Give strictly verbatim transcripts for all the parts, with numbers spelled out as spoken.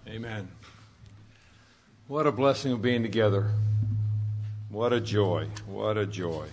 Amen. What a blessing of being together. What a joy. What a joy.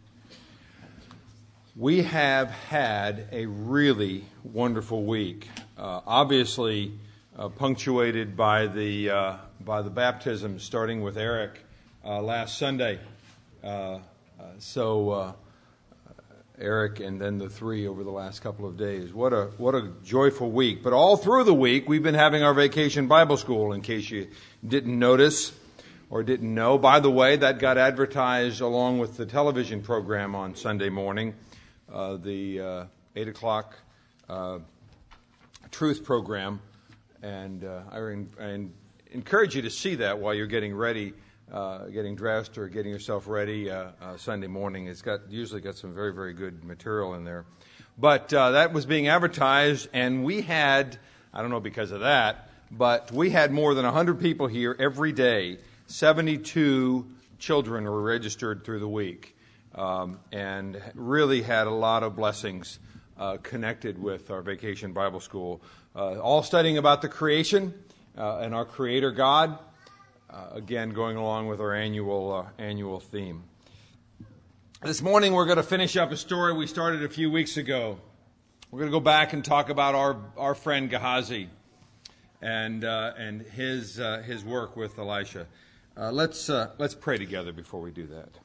We have had a really wonderful week. Uh, obviously uh, punctuated by the uh, by the baptism, starting with Eric uh, last Sunday. Uh, uh, so uh, Eric and then the three over the last couple of days. What a what a joyful week. But all through the week, we've been having our Vacation Bible School, in case you didn't notice or didn't know. By the way, that got advertised along with the television program on Sunday morning, uh, the uh, eight o'clock uh, Truth program. And uh, I, I encourage you to see that while you're getting ready, Uh, getting dressed or getting yourself ready uh, uh, Sunday morning. It's got usually got some very, very good material in there. But uh, that was being advertised, and we had, I don't know because of that, but we had more than one hundred people here every day. seventy-two children were registered through the week, um, and really had a lot of blessings uh, connected with our Vacation Bible School. Uh, all studying about the creation uh, and our Creator God. Uh, again, going along with our annual uh, annual theme. This morning we're going to finish up a story we started a few weeks ago. We're going to go back and talk about our, our friend Gehazi and uh, and his uh, his work with Elisha. Uh, let's uh, let's pray together before we do that.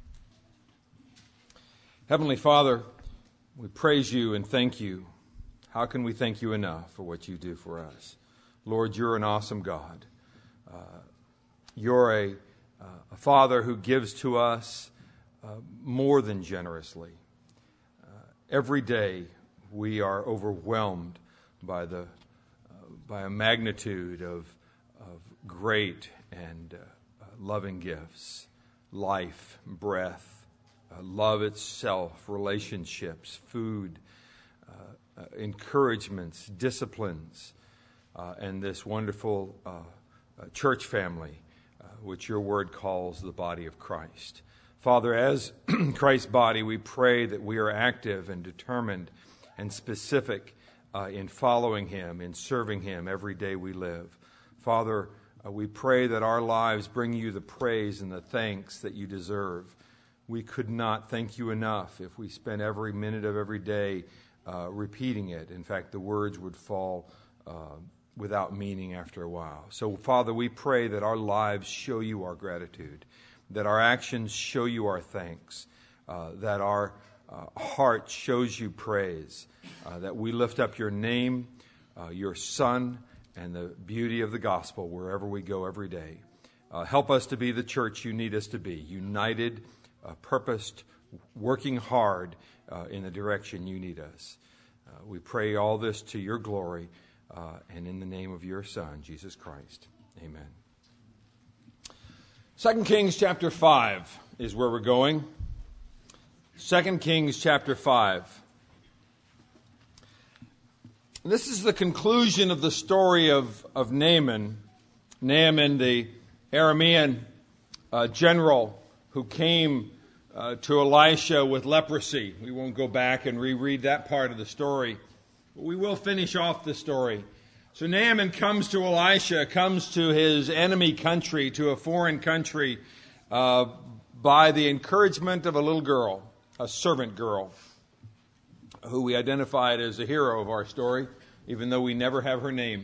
Heavenly Father, we praise you and thank you. How can we thank you enough for what you do for us? Lord, you're an awesome God. Uh, You're a, uh, a Father who gives to us uh, more than generously. Uh, every day we are overwhelmed by the uh, by a magnitude of of great and uh, uh, loving gifts, life, breath, uh, love itself, relationships, food, uh, uh, encouragements, disciplines, uh, and this wonderful uh, uh, church family, which your word calls the body of Christ. Father, as Christ's body, we pray that we are active and determined and specific uh, in following him, in serving him every day we live. Father, uh, we pray that our lives bring you the praise and the thanks that you deserve. We could not thank you enough if we spent every minute of every day uh, repeating it. In fact, the words would fall uh, without meaning after a while. So, Father, we pray that our lives show you our gratitude, that our actions show you our thanks, uh, that our uh, heart shows you praise, uh, that we lift up your name, uh, your Son, and the beauty of the gospel wherever we go every day. Uh, help us to be the church you need us to be, united, uh, purposed, working hard uh, in the direction you need us. Uh, we pray all this to your glory, Uh, and in the name of your Son, Jesus Christ. Amen. Second Kings chapter five is where we're going. Second Kings chapter five. This is the conclusion of the story of, of Naaman. Naaman, the Aramean uh, general who came uh, to Elisha with leprosy. We won't go back and reread that part of the story. We will finish off the story. So Naaman comes to Elisha, comes to his enemy country, to a foreign country, uh, by the encouragement of a little girl, a servant girl, who we identified as the hero of our story, even though we never have her name.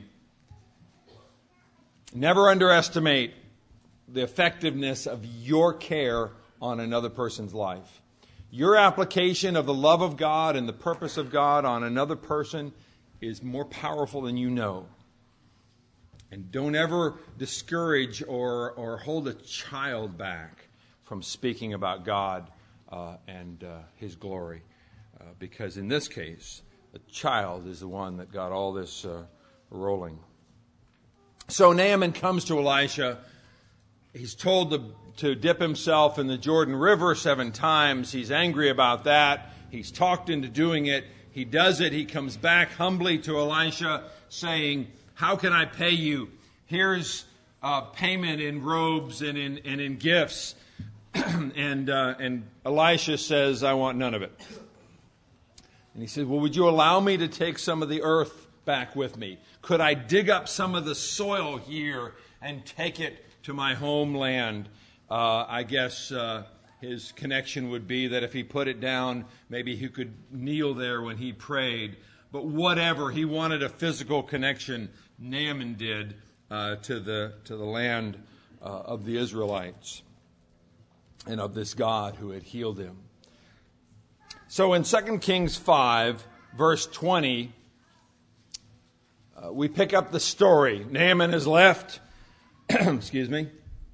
Never underestimate the effectiveness of your care on another person's life. Your application of the love of God and the purpose of God on another person is more powerful than you know. And don't ever discourage or, or hold a child back from speaking about God uh, and uh, his glory. Uh, because in this case, the child is the one that got all this uh, rolling. So Naaman comes to Elisha. He's told to, to dip himself in the Jordan River seven times. He's angry about that. He's talked into doing it. He does it. He comes back humbly to Elisha saying, how can I pay you? Here's uh, payment in robes and in, and in gifts. and, uh, and Elisha says, I want none of it. And he said, well, would you allow me to take some of the earth back with me? Could I dig up some of the soil here and take it to my homeland? Uh, I guess uh, his connection would be that if he put it down, maybe he could kneel there when he prayed. But whatever, he wanted a physical connection. Naaman did uh, to the to the land uh, of the Israelites and of this God who had healed him. So in Second Kings five, verse twenty, uh, we pick up the story. Naaman has left. Excuse me.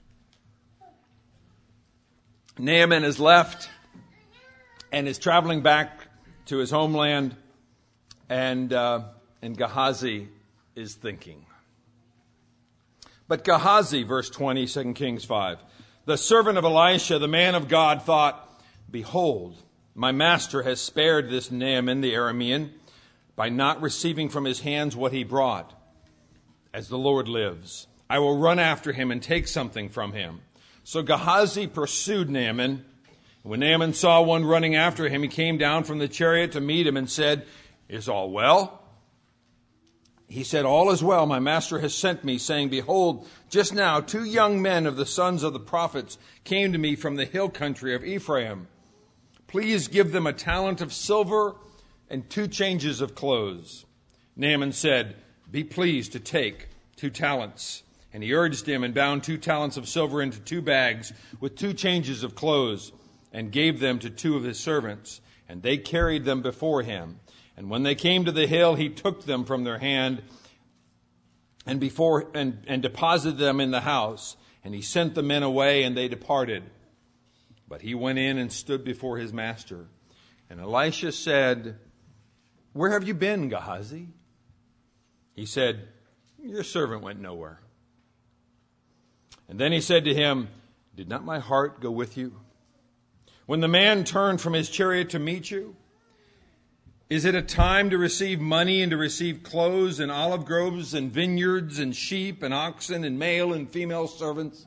Naaman has left and is traveling back to his homeland, and uh, and Gehazi is thinking. But Gehazi, verse twenty, Second Kings five, the servant of Elisha, the man of God, thought, behold, my master has spared this Naaman the Aramean by not receiving from his hands what he brought. As the Lord lives, I will run after him and take something from him. So Gehazi pursued Naaman. When Naaman saw one running after him, he came down from the chariot to meet him and said, is all well? He said, all is well. My master has sent me, saying, behold, just now two young men of the sons of the prophets came to me from the hill country of Ephraim. Please give them a talent of silver and two changes of clothes. Naaman said, be pleased to take two talents. And he urged him and bound two talents of silver into two bags with two changes of clothes and gave them to two of his servants. And they carried them before him. And when they came to the hill, he took them from their hand and before and, and deposited them in the house. And he sent the men away, and they departed. But he went in and stood before his master. And Elisha said, where have you been, Gehazi? He said, your servant went nowhere. And then he said to him, did not my heart go with you? When the man turned from his chariot to meet you, is it a time to receive money and to receive clothes and olive groves and vineyards and sheep and oxen and male and female servants?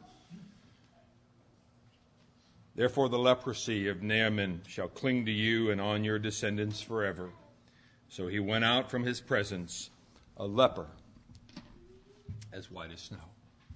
Therefore the leprosy of Naaman shall cling to you and on your descendants forever. So he went out from his presence, a leper, as white as snow.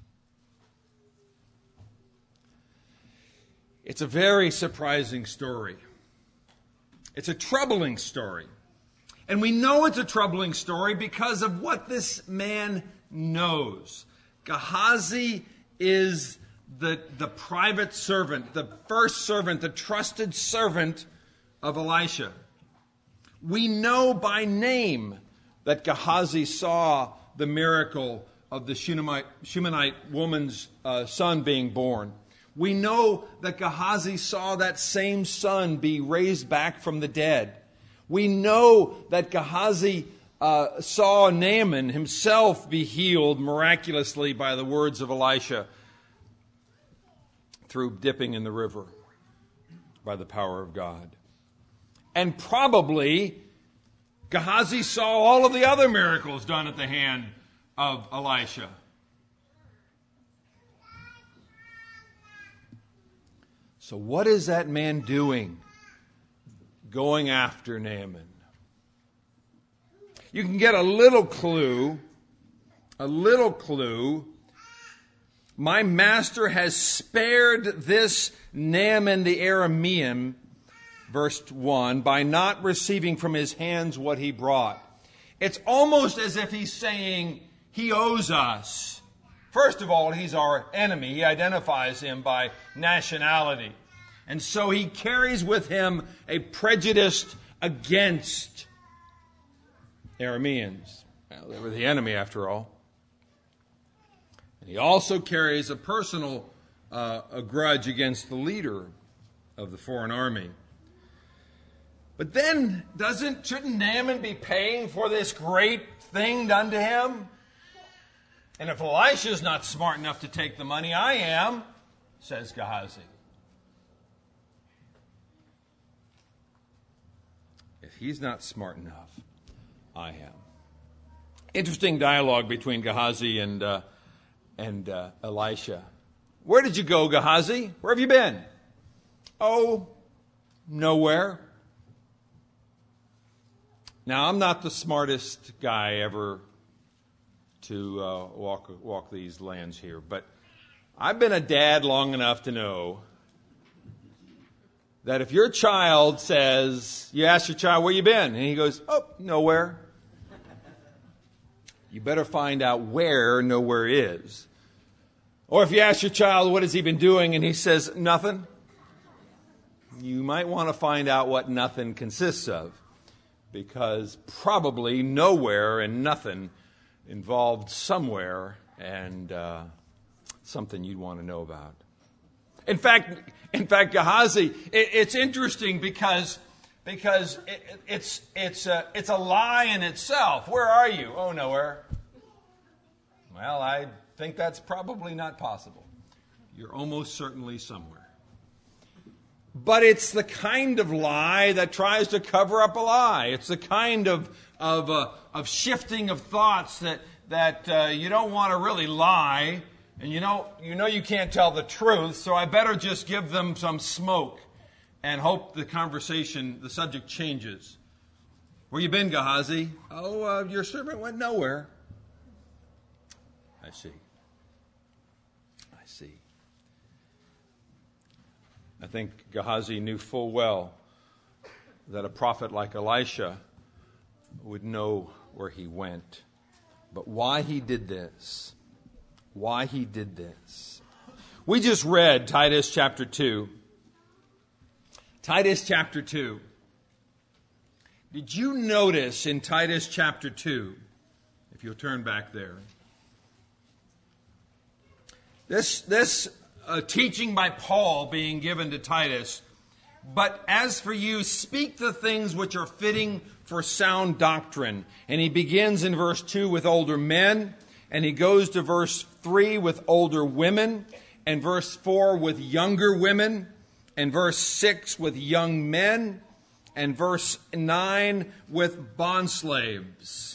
It's a very surprising story. It's a troubling story. And we know it's a troubling story because of what this man knows. Gehazi is the, the private servant, the first servant, the trusted servant of Elisha. We know by name that Gehazi saw the miracle of the Shunammite, Shunammite woman's uh, son being born. We know that Gehazi saw that same son be raised back from the dead. We know that Gehazi uh, saw Naaman himself be healed miraculously by the words of Elisha through dipping in the river by the power of God. And probably Gehazi saw all of the other miracles done at the hand of Elisha. So what is that man doing, going after Naaman? You can get a little clue, a little clue. My master has spared this Naaman the Aramean, verse one, by not receiving from his hands what he brought. It's almost as if he's saying he owes us. First of all, he's our enemy. He identifies him by nationality. And so he carries with him a prejudice against Arameans. Well, they were the enemy after all. And he also carries a personal uh, a grudge against the leader of the foreign army. But then, doesn't shouldn't Naaman be paying for this great thing done to him? And if Elisha's not smart enough to take the money, I am, says Gehazi. If he's not smart enough, I am. Interesting dialogue between Gehazi and uh, and uh, Elisha. Where did you go, Gehazi? Where have you been? Oh, nowhere. Now, I'm not the smartest guy ever to uh, walk walk these lands here, but I've been a dad long enough to know that if your child says, you ask your child, where you been? And he goes, oh, nowhere. You better find out where nowhere is. Or if you ask your child, what has he been doing? And he says, nothing. You might want to find out what nothing consists of, because probably nowhere and nothing involved somewhere and uh, something you'd want to know about. In fact, in fact, Gehazi, it, it's interesting because because it, it's it's a, it's a lie in itself. Where are you? Oh, nowhere. Well, I think that's probably not possible. You're almost certainly somewhere. But it's the kind of lie that tries to cover up a lie. It's the kind of of uh, of shifting of thoughts that that uh, you don't want to really lie. And you know, you know you can't tell the truth, so I better just give them some smoke and hope the conversation, the subject changes. Where you been, Gehazi? Oh, uh, your servant went nowhere. I see. I see. I think Gehazi knew full well that a prophet like Elisha would know where he went. But why he did this... Why he did this. We just read Titus chapter two. Titus chapter two. Did you notice in Titus chapter two, if you'll turn back there, this, this uh, teaching by Paul being given to Titus, but as for you, speak the things which are fitting for sound doctrine. And he begins in verse two with older men. And he goes to verse three with older women, and verse four with younger women, and verse six with young men, and verse nine with bondslaves.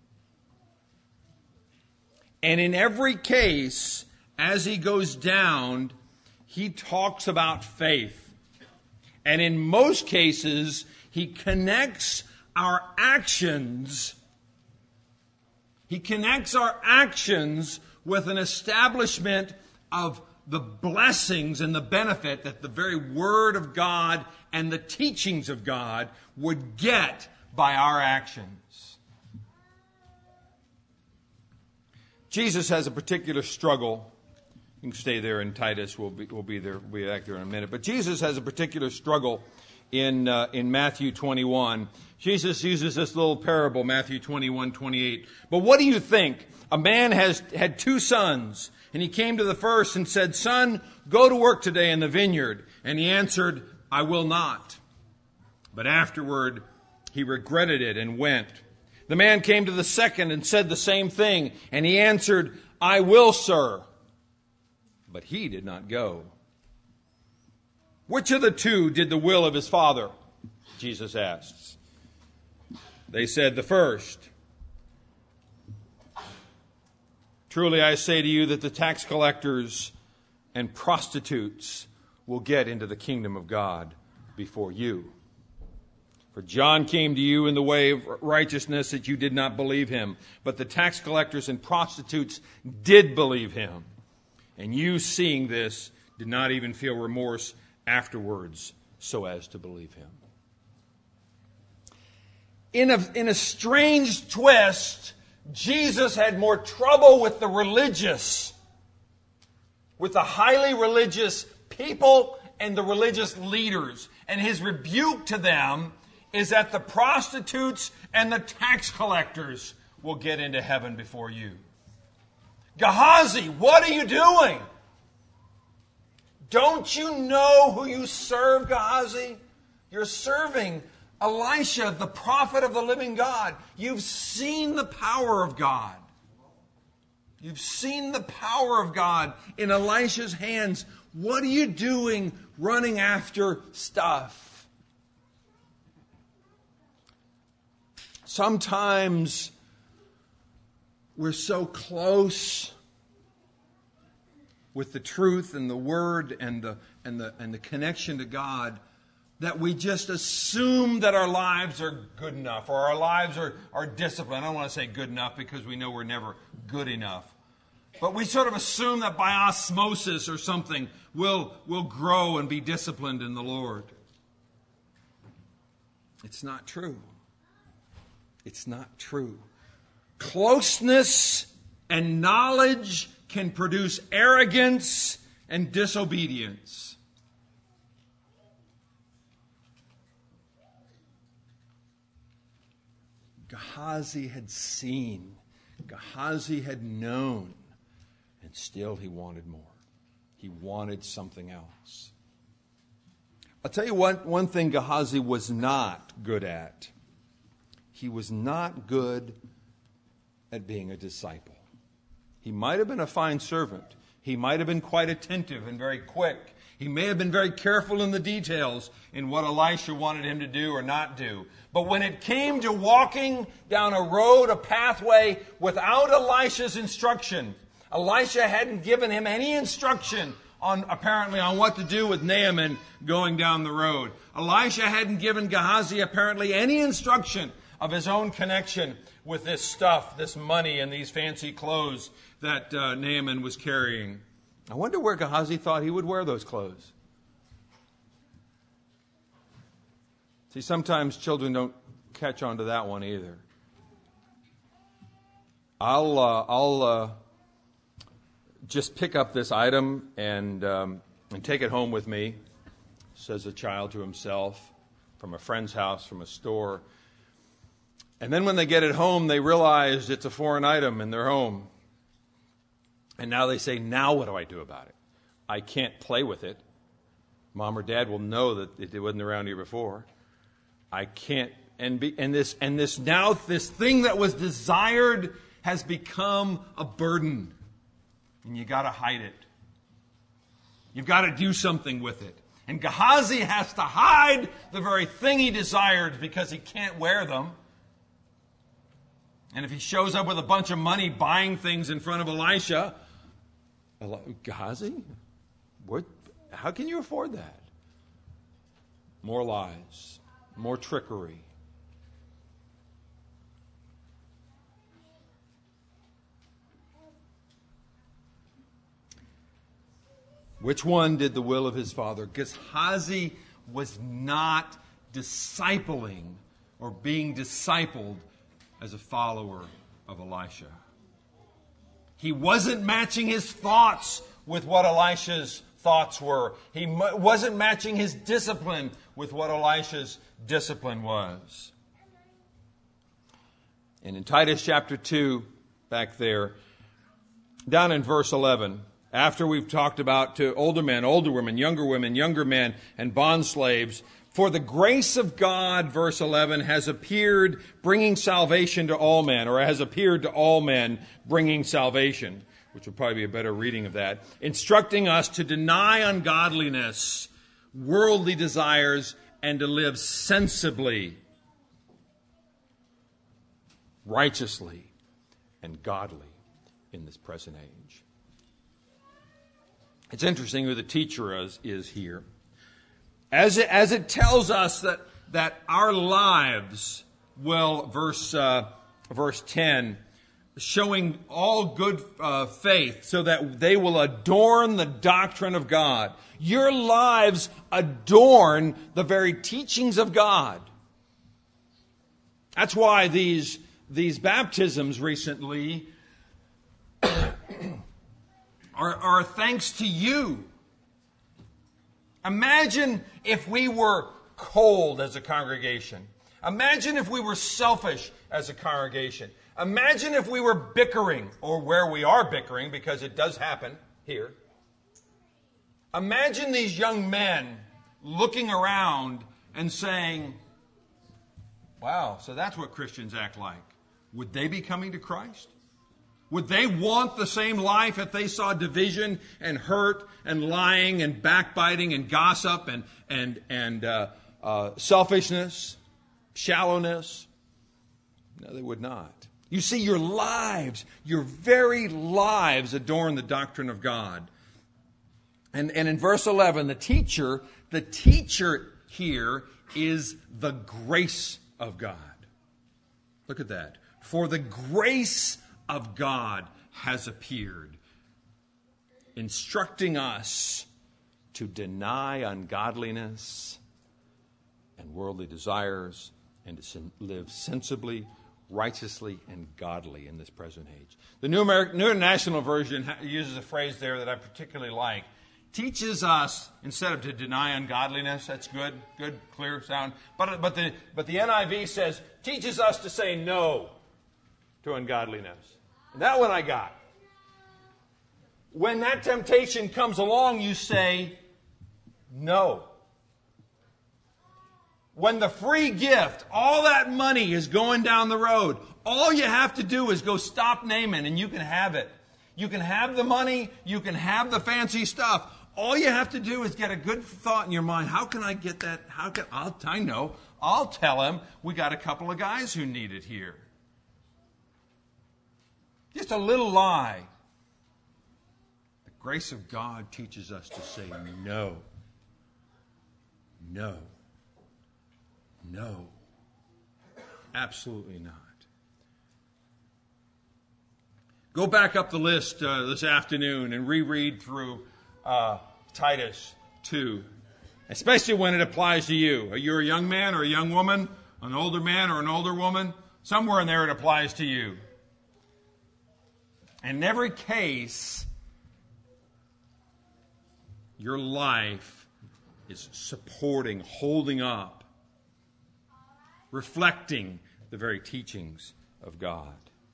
And in every case, as he goes down, he talks about faith. And in most cases, he connects our actions He connects our actions with an establishment of the blessings and the benefit that the very Word of God and the teachings of God would get by our actions. Jesus has a particular struggle. You can stay there in Titus. We'll be, we'll be there. We'll be back there in a minute. But Jesus has a particular struggle in uh, in Matthew twenty-one. Jesus uses this little parable, Matthew twenty-one, twenty-eight. But what do you think? A man has had two sons, and he came to the first and said, Son, go to work today in the vineyard. And he answered, I will not. But afterward, he regretted it and went. The man came to the second and said the same thing. And he answered, I will, sir. But he did not go. Which of the two did the will of his father? Jesus asks. They said, the first. Truly I say to you that the tax collectors and prostitutes will get into the kingdom of God before you. For John came to you in the way of righteousness that you did not believe him. But the tax collectors and prostitutes did believe him. And you, seeing this, did not even feel remorse afterwards so as to believe him. In a, in a strange twist, Jesus had more trouble with the religious, with the highly religious people and the religious leaders. And his rebuke to them is that the prostitutes and the tax collectors will get into heaven before you. Gehazi, what are you doing? Don't you know who you serve, Gehazi? You're serving Elisha, the prophet of the living God. You've seen the power of God. You've seen the power of God in Elisha's hands. What are you doing running after stuff? Sometimes we're so close with the truth and the word and the and the and the connection to God, that we just assume that our lives are good enough, or our lives are, are disciplined. I don't want to say good enough because we know we're never good enough. But we sort of assume that by osmosis or something, we'll, we'll grow and be disciplined in the Lord. It's not true. It's not true. Closeness and knowledge can produce arrogance and disobedience. Gehazi had seen, Gehazi had known, and still he wanted more. He wanted something else. I'll tell you what, one thing Gehazi was not good at. He was not good at being a disciple. He might have been a fine servant. He might have been quite attentive and very quick. He may have been very careful in the details in what Elisha wanted him to do or not do. But when it came to walking down a road, a pathway, without Elisha's instruction, Elisha hadn't given him any instruction on apparently on what to do with Naaman going down the road. Elisha hadn't given Gehazi apparently any instruction of his own connection with this stuff, this money and these fancy clothes that uh, Naaman was carrying. I wonder where Gehazi thought he would wear those clothes. See, sometimes children don't catch on to that one either. I'll uh, I'll uh, just pick up this item and um, and take it home with me, says a child to himself, from a friend's house, from a store. And then when they get it home, they realize it's a foreign item in their home. And now they say, now what do I do about it? I can't play with it. Mom or dad will know that it wasn't around here before. I can't, and be, and this, and this now, this thing that was desired has become a burden. And you got to hide it. You've got to do something with it. And Gehazi has to hide the very thing he desired because he can't wear them. And if he shows up with a bunch of money buying things in front of Elisha, Gehazi, what? How can you afford that? More lies, more trickery. Which one did the will of his father? Gehazi was not discipling or being discipled as a follower of Elisha. He wasn't matching his thoughts with what Elisha's thoughts were. He wasn't matching his discipline with what Elisha's discipline was. And in Titus chapter two, back there, down in verse eleven, after we've talked about to older men, older women, younger women, younger men, and bondslaves, for the grace of God, verse eleven, has appeared bringing salvation to all men, or has appeared to all men bringing salvation, which would probably be a better reading of that, instructing us to deny ungodliness, worldly desires, and to live sensibly, righteously, and godly in this present age. It's interesting who the teacher is, is here. As it, as it tells us that, that our lives will, verse, uh, verse ten, showing all good uh, faith so that they will adorn the doctrine of God. Your lives adorn the very teachings of God. That's why these, these baptisms recently are, are thanks to you. Imagine if we were cold as a congregation. Imagine if we were selfish as a congregation. Imagine if we were bickering, or where we are bickering, because it does happen here. Imagine these young men looking around and saying, wow, so that's what Christians act like. Would they be coming to Christ? Would they want the same life if they saw division and hurt and lying and backbiting and gossip and and and uh, uh, selfishness, shallowness? No, they would not. You see, your lives, your very lives adorn the doctrine of God. And, and in verse eleven, the teacher, the teacher here is the grace of God. Look at that. For the grace of God has appeared, instructing us to deny ungodliness and worldly desires and to sin- live sensibly, righteously, and godly in this present age. The New, American, New International Version ha- uses a phrase there that I particularly like. Teaches us, instead of to deny ungodliness, that's good, good, clear, sound. But, but, the, but the N I V says, teaches us to say no to ungodliness. And that one I got. When that temptation comes along, you say no. When the free gift, all that money is going down the road, all you have to do is go stop Naaman and you can have it. You can have the money, you can have the fancy stuff. All you have to do is get a good thought in your mind. How can I get that? How can I'll, I know. I'll tell him we got a couple of guys who need it here. Just a little lie. The grace of God teaches us to say no. No. No. Absolutely not. Go back up the list uh, this afternoon and reread through uh, Titus two, especially when it applies to you. Are you a young man or a young woman, an older man or an older woman? Somewhere in there it applies to you. And in every case, your life is supporting, holding up, reflecting the very teachings of God.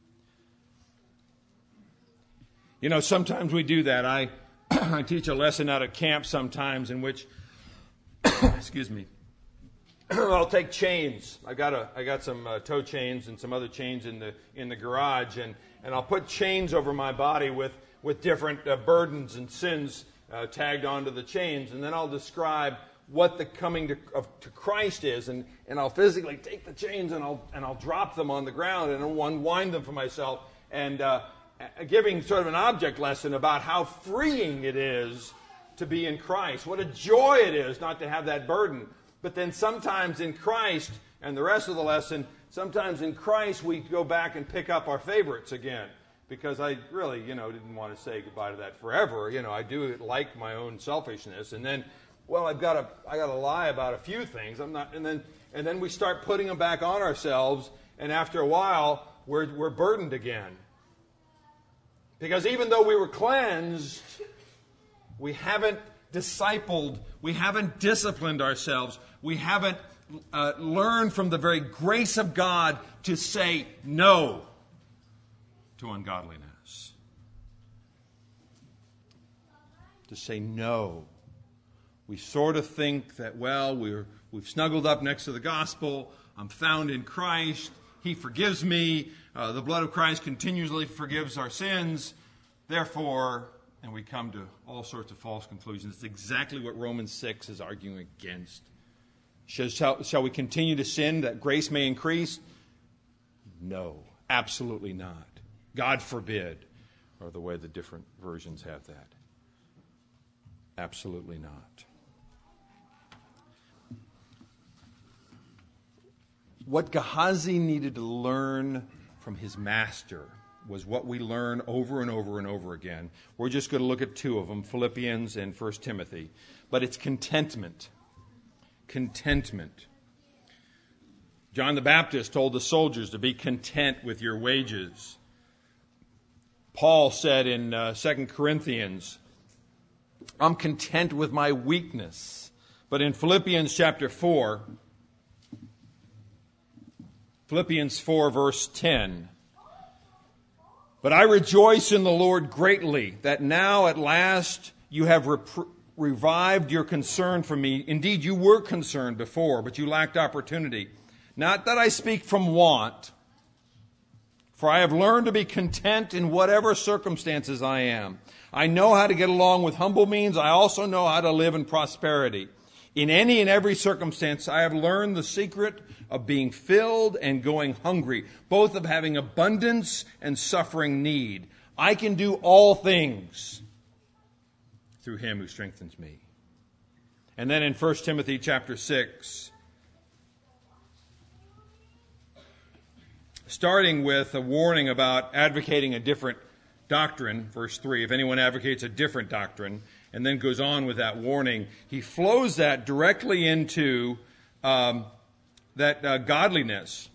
You know, sometimes we do that. I, I teach a lesson out at camp sometimes in which, excuse me, I'll take chains. I got a, I got some uh, toe chains and some other chains in the in the garage, and, and I'll put chains over my body with with different uh, burdens and sins uh, tagged onto the chains, and then I'll describe what the coming to, of, to Christ is, and, and I'll physically take the chains and I'll and I'll drop them on the ground and I'll unwind them for myself, and uh, giving sort of an object lesson about how freeing it is to be in Christ. What a joy it is not to have that burden. But then sometimes in Christ, and the rest of the lesson, sometimes in Christ we go back and pick up our favorites again. Because I really, you know, didn't want to say goodbye to that forever. You know, I do like my own selfishness. And then, well, I've got to, I got to lie about a few things. I'm not, and then, and then we start putting them back on ourselves. And after a while, we're we're burdened again. Because even though we were cleansed, we haven't discipled, we haven't disciplined ourselves, we haven't uh, learned from the very grace of God to say no to ungodliness. To say no. We sort of think that, well, we're, we've snuggled up next to the gospel, I'm found in Christ, He forgives me, uh, the blood of Christ continually forgives our sins, therefore, and we come to all sorts of false conclusions. It's exactly what Romans six is arguing against. Shall, shall we continue to sin that grace may increase? No, absolutely not. God forbid, or the way the different versions have that. Absolutely not. What Gehazi needed to learn from his master was what we learn over and over and over again. We're just going to look at two of them, Philippians and First Timothy. But it's contentment. Contentment. John the Baptist told the soldiers to be content with your wages. Paul said in uh, Second Corinthians, I'm content with my weakness. But in Philippians chapter four, Philippians four verse ten, but I rejoice in the Lord greatly that now at last you have rep- revived your concern for me. Indeed, you were concerned before, but you lacked opportunity. Not that I speak from want, for I have learned to be content in whatever circumstances I am. I know how to get along with humble means. I also know how to live in prosperity. In any and every circumstance, I have learned the secret of being filled and going hungry, both of having abundance and suffering need. I can do all things through Him who strengthens me. And then in First Timothy chapter six, starting with a warning about advocating a different doctrine, verse three, if anyone advocates a different doctrine, and then goes on with that warning, he flows that directly into um, that uh, godliness,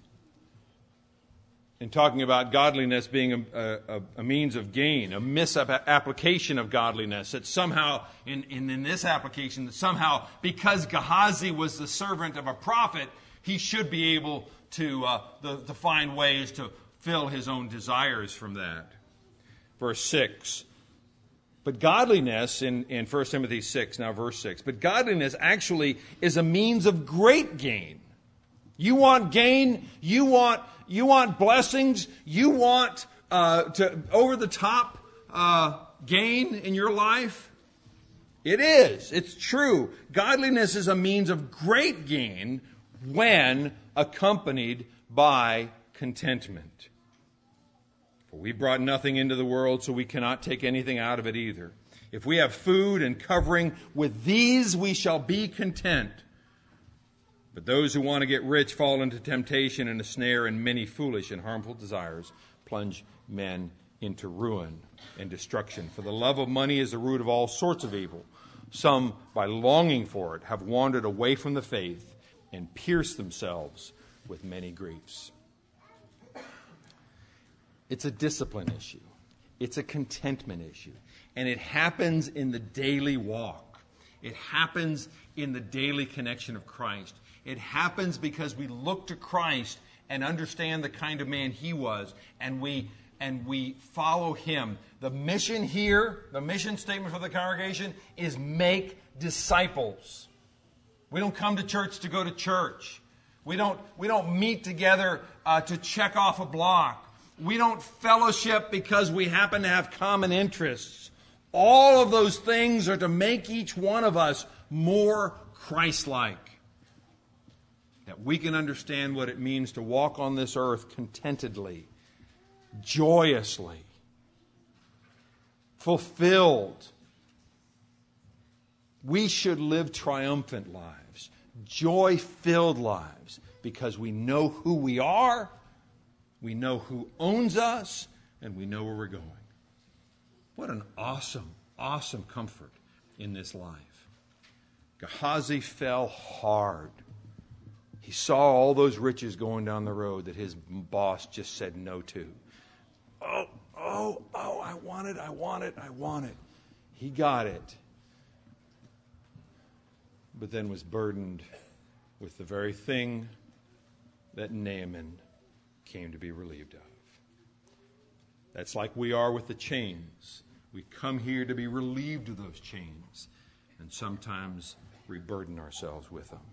in talking about godliness being a, a, a means of gain, a misapplication of godliness, that somehow, in, in, in this application, that somehow, because Gehazi was the servant of a prophet, he should be able to, uh, the, to find ways to fill his own desires from that. Verse six. But godliness, in, in First Timothy six, now verse six, but godliness actually is a means of great gain. You want gain, you want you want blessings, you want uh, to over-the-top uh, gain in your life? It is. It's true. Godliness is a means of great gain when accompanied by contentment. For we brought nothing into the world, so we cannot take anything out of it either. If we have food and covering, with these we shall be content. But those who want to get rich fall into temptation and a snare, and many foolish and harmful desires plunge men into ruin and destruction. For the love of money is the root of all sorts of evil. Some, by longing for it, have wandered away from the faith and pierced themselves with many griefs. It's a discipline issue. It's a contentment issue. And it happens in the daily walk. It happens in the daily connection of Christ. It happens because we look to Christ and understand the kind of man he was, and we and we follow him. The mission here, the mission statement for the congregation is make disciples. We don't come to church to go to church. We don't we don't meet together uh, to check off a block. We don't fellowship because we happen to have common interests. All of those things are to make each one of us more Christ-like. That we can understand what it means to walk on this earth contentedly, joyously, fulfilled. We should live triumphant lives, joy-filled lives, because we know who we are, we know who owns us, and we know where we're going. What an awesome, awesome comfort in this life. Gehazi fell hard. He saw all those riches going down the road that his boss just said no to. Oh, oh, oh, I want it, I want it, I want it. He got it. But then was burdened with the very thing that Naaman came to be relieved of. That's like we are with the chains. We come here to be relieved of those chains, and sometimes we burden ourselves with them.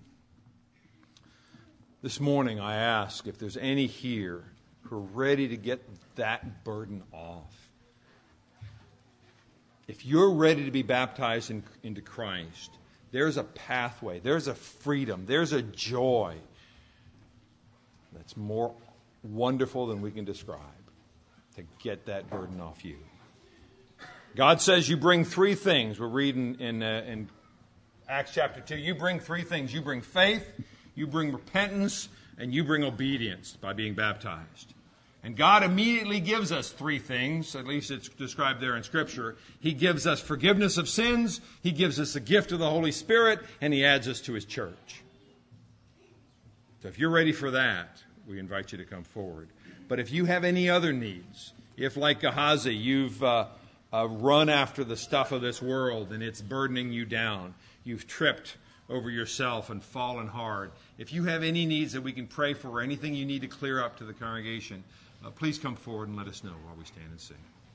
This morning I ask if there's any here who are ready to get that burden off. If you're ready to be baptized in, into Christ, there's a pathway, there's a freedom, there's a joy that's more wonderful than we can describe to get that burden off you. God says you bring three things. We're reading in, uh, in Acts chapter two. You bring three things. You bring faith, you bring repentance, and you bring obedience by being baptized. And God immediately gives us three things, at least it's described there in Scripture. He gives us forgiveness of sins, He gives us the gift of the Holy Spirit, and He adds us to His church. So if you're ready for that, we invite you to come forward. But if you have any other needs, if like Gehazi, you've uh, uh, run after the stuff of this world and it's burdening you down, you've tripped over yourself and fallen hard. If you have any needs that we can pray for or anything you need to clear up to the congregation, uh, please come forward and let us know while we stand and sing.